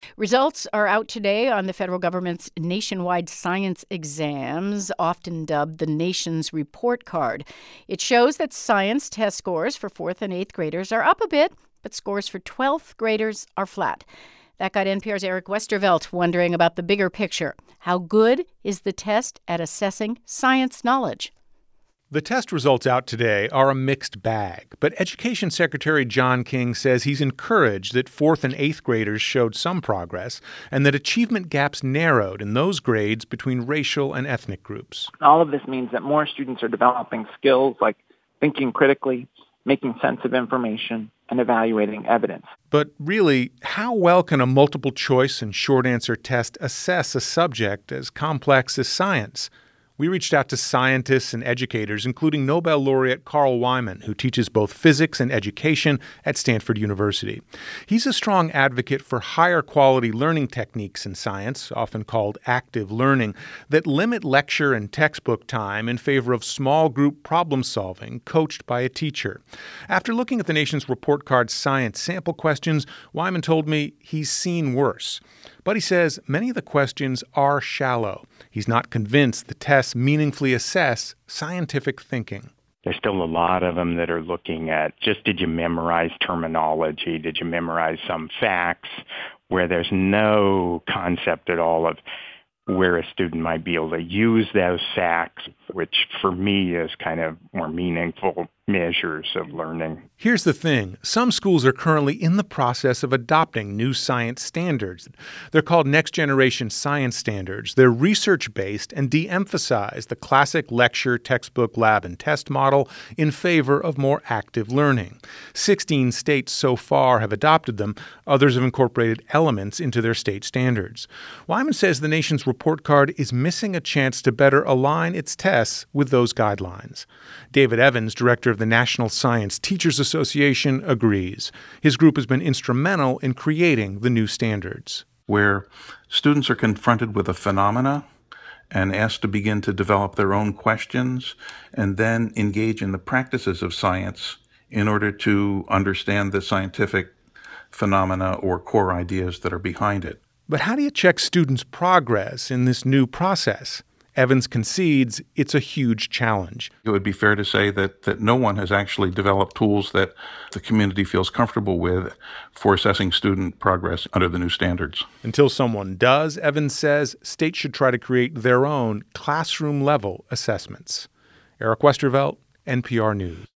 Results are out today on the federal government's nationwide science exams, often dubbed the nation's report card. It shows that science test scores for 4th and 8th graders are up a bit, but scores for 12th graders are flat. That got NPR's Eric Westervelt wondering about the bigger picture. How good is the test at assessing science knowledge? The test results out today are a mixed bag, but Education Secretary John King says he's encouraged that 4th and 8th graders showed some progress and that achievement gaps narrowed in those grades between racial and ethnic groups. All of this means that more students are developing skills like thinking critically, making sense of information, and evaluating evidence. But really, how well can a multiple choice and short answer test assess a subject as complex as science? We reached out to scientists and educators, including Nobel laureate Carl Wieman, who teaches both physics and education at Stanford University. He's a strong advocate for higher quality learning techniques in science, often called active learning, that limit lecture and textbook time in favor of small group problem solving coached by a teacher. After looking at the nation's report card science sample questions, Wieman told me he's seen worse. But he says many of the questions are shallow. He's not convinced the tests meaningfully assess scientific thinking. There's still a lot of them that are looking at just did you memorize terminology? Did you memorize some facts? Where there's no concept at all of where a student might be able to use those facts, which for me is kind of more meaningful measures of learning. Here's the thing. Some schools are currently in the process of adopting new science standards. They're called Next Generation Science Standards. They're research-based and de-emphasize the classic lecture, textbook, lab, and test model in favor of more active learning. 16 states so far have adopted them. Others have incorporated elements into their state standards. Wieman says the nation's report card is missing a chance to better align its tests with those guidelines. David Evans, director of the National Science Teachers Association, agrees. His group has been instrumental in creating the new standards. Where students are confronted with a phenomena and asked to begin to develop their own questions and then engage in the practices of science in order to understand the scientific phenomena or core ideas that are behind it. But how do you check students' progress in this new process? Evans concedes it's a huge challenge. It would be fair to say that no one has actually developed tools that the community feels comfortable with for assessing student progress under the new standards. Until someone does, Evans says, states should try to create their own classroom-level assessments. Eric Westervelt, NPR News.